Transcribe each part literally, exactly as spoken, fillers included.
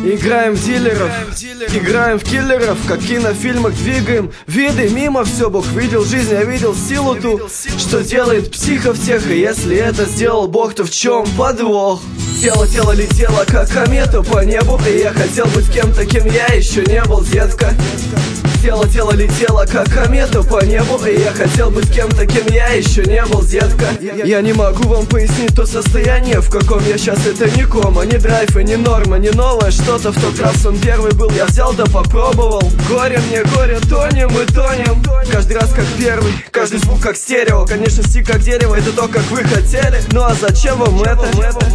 Играем в дилеров, играем в киллеров, как в кинофильмах двигаем виды мимо. Все Бог видел, жизнь я видел силу ту, что делает психов тех. И если это сделал Бог, то в чем подвох? Тело, тело летело, как комета по небу, и я хотел быть кем-то, кем я еще не был, детка. Тело, тело летело, как комета по небу, и я хотел быть кем-то, кем я еще не был, детка. Я не могу вам пояснить то состояние, в каком я сейчас. Это не кома, не драйв и не норма, не новое что-то. В тот раз он первый был, я взял да попробовал. Горе мне, горе, тонем и тонем. Каждый раз как первый, каждый звук как стерео. Конечно, стик как дерево, это то, как вы хотели. Ну а зачем вам это?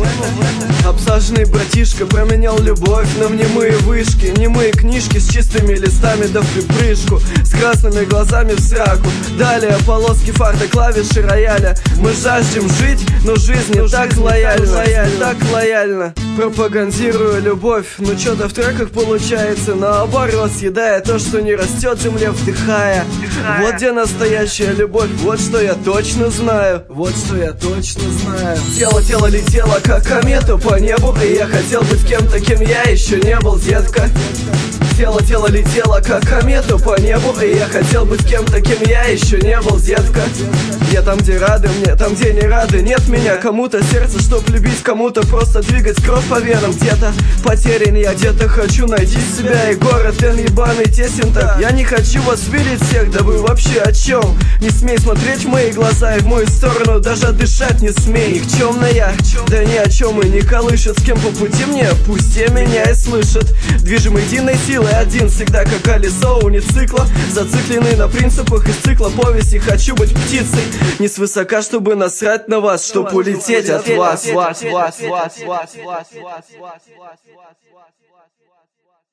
Обсаженный братишка променял любовь на немые вышки, немые книжки с чистыми листами да в припрыжку, с красными глазами в сраку. Далее полоски фарта, клавиши рояля. Мы жаждем жить, но жизнь не так лояльна, так лояльна. Пропагандирую любовь, но что-то в треках получается наоборот, съедая то, что не растет в земле, вдыхая. Вот где настоящая любовь, вот что я точно знаю, вот что я точно знаю. Тело, тело летело, как комета по небу, и я хотел быть кем-то, кем я еще не был, детка. Тело, тело летело, как комета по небу, и я хотел быть кем-то, кем я еще не был, детка. Я там, где рады мне, там, где не рады. Нет меня, кому-то сердце, чтоб любить, кому-то просто двигать кровь по венам. Где-то потерян я, где-то хочу найти себя. И город, он ебаный тесен так. Я не хочу вас видеть всех, да вы вообще о чем? Не смей смотреть в мои глаза и в мою сторону даже дышать не смей. Никчемная, да ни о чем и не колышет. С кем по пути мне, пусть те меня и слышат. Движим единой силой, один всегда как колесо уницикла. Зацикленный на принципах из цикла повести. Хочу быть птицей, не свысока, чтобы насрать на вас, чтоб улететь от вас.